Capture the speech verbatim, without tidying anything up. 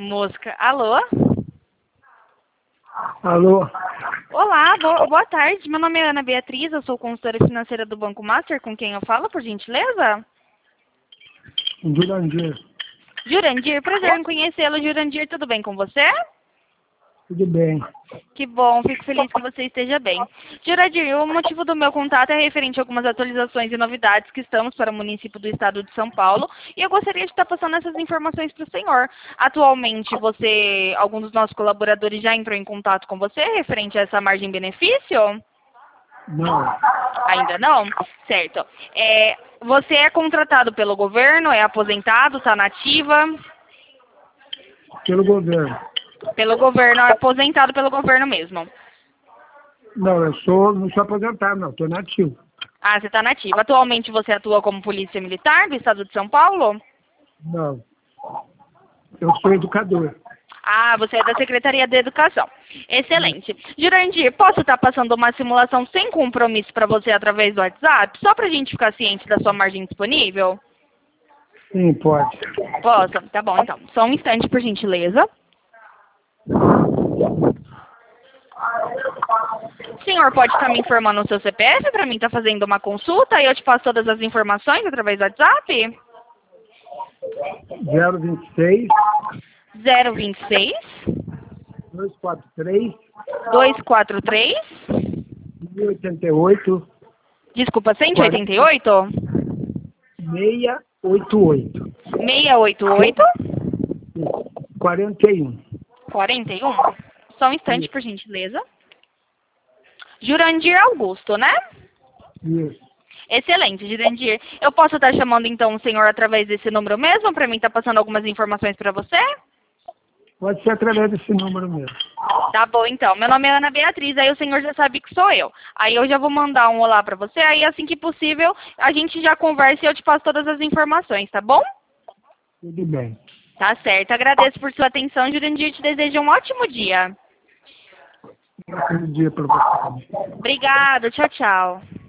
Mosca. Alô? Alô? Olá, bo boa tarde. Meu nome é Ana Beatriz, eu sou consultora financeira do Banco Master. Com quem eu falo, por gentileza? Jurandir. Jurandir, prazer em conhecê-lo. Jurandir, tudo bem com você? Tudo bem. Que bom, fico feliz que você esteja bem. Jurandir, o motivo do meu contato é referente a algumas atualizações e novidades que estamos para o município do estado de São Paulo e eu gostaria de estar passando essas informações para o senhor. Atualmente, você, algum dos nossos colaboradores já entrou em contato com você referente a essa margem-benefício? Não. Ainda não? Certo. É, você é contratado pelo governo, é aposentado, está na ativa? Pelo governo. Pelo governo, é aposentado pelo governo mesmo. Não, eu sou, não sou aposentado, não. Estou nativo. Ah, você está nativa. Atualmente você atua como polícia militar do estado de São Paulo? Não. Eu sou educador. Ah, você é da Secretaria de Educação. Excelente. Jurandir, posso estar passando uma simulação sem compromisso para você através do WhatsApp? Só para a gente ficar ciente da sua margem disponível? Sim, pode. Posso? Tá bom, então. Só um instante, por gentileza. O senhor pode estar me informando o seu C P F para mim estar fazendo uma consulta e eu te passo todas as informações através do WhatsApp? zero vinte e seis, zero vinte e seis, duzentos e quarenta e três, duzentos e quarenta e três, mil e oitenta e oito, desculpa, cento e oitenta e oito? seiscentos e oitenta e oito. seiscentos e oitenta e oito? quarenta e um. quarenta e um? Só um instante, por gentileza. Jurandir Augusto, né? Isso. Excelente, Jurandir. Eu posso estar chamando, então, o senhor através desse número mesmo, para mim estar passando algumas informações para você? Pode ser através desse número mesmo. Tá bom, então. Meu nome é Ana Beatriz, aí o senhor já sabe que sou eu. Aí eu já vou mandar um olá para você, aí assim que possível, a gente já conversa e eu te passo todas as informações, tá bom? Tudo bem. Tá certo. Agradeço por sua atenção, Jurandir. Te desejo um ótimo dia. Bom dia para você. Obrigada. Tchau, tchau.